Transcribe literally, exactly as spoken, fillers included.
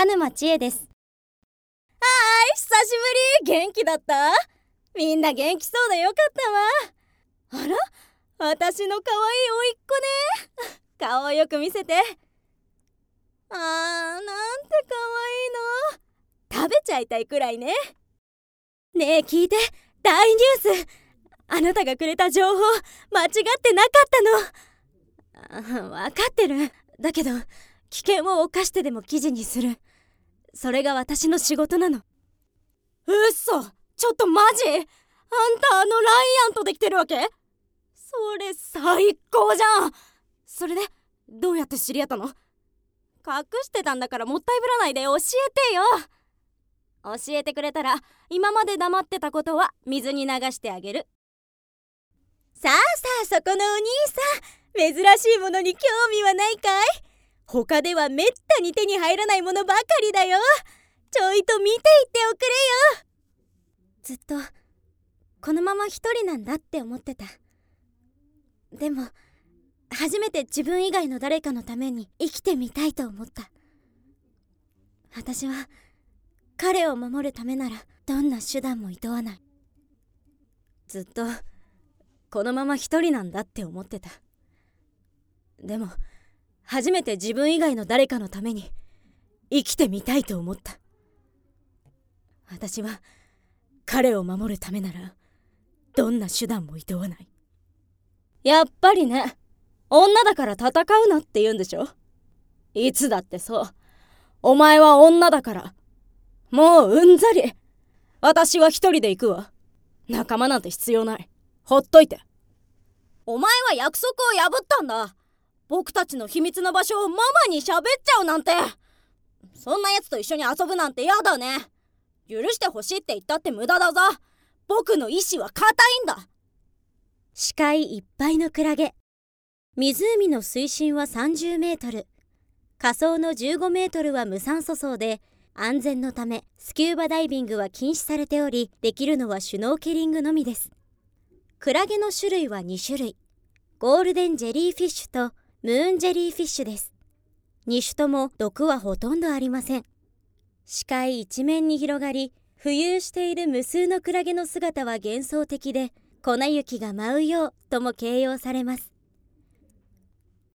鹿沼千恵です。 はーい、久しぶり。元気だった？みんな元気そうでよかったわ。あら、私の可愛い甥っ子ね。顔をよく見せて。あー、なんて可愛いの。食べちゃいたいくらいね。ねえ聞いて、大ニュース。あなたがくれた情報間違ってなかったの。あ、わかってる。だけど危険を冒してでも記事にする。それが私の仕事なの。うっそ、ちょっとマジ？あんたあのライアンとできてるわけ？それ最高じゃん。それでどうやって知り合ったの？隠してたんだからもったいぶらないで教えてよ。教えてくれたら今まで黙ってたことは水に流してあげる。さあさあ、そこのお兄さん、珍しいものに興味はないかい？他ではめったに手に入らないものばかりだよ。ちょいと見ていっておくれよ。ずっとこのまま一人なんだって思ってた。でも初めて自分以外の誰かのために生きてみたいと思った。私は彼を守るためならどんな手段も厭わない。ずっとこのまま一人なんだって思ってた。でも初めて自分以外の誰かのために生きてみたいと思った。私は彼を守るためならどんな手段も厭わない。やっぱりね、女だから戦うなって言うんでしょ。いつだってそう。お前は女だから。もううんざり。私は一人で行くわ。仲間なんて必要ない。ほっといて。お前は約束を破ったんだ。僕たちの秘密の場所をママに喋っちゃうなんて。そんな奴と一緒に遊ぶなんてやだね。許してほしいって言ったって無駄だぞ。僕の意志は固いんだ。 視界いっぱいのクラゲ。湖の水深はさんじゅうメートル。下層のじゅうごメートルは無酸素層で、安全のためスキューバダイビングは禁止されており、できるのはシュノーケリングのみです。クラゲの種類はに種類。ゴールデンジェリーフィッシュとムーンジェリーフィッシュです。に種とも毒はほとんどありません。視界一面に広がり、浮遊している無数のクラゲの姿は幻想的で、粉雪が舞うようとも形容されます。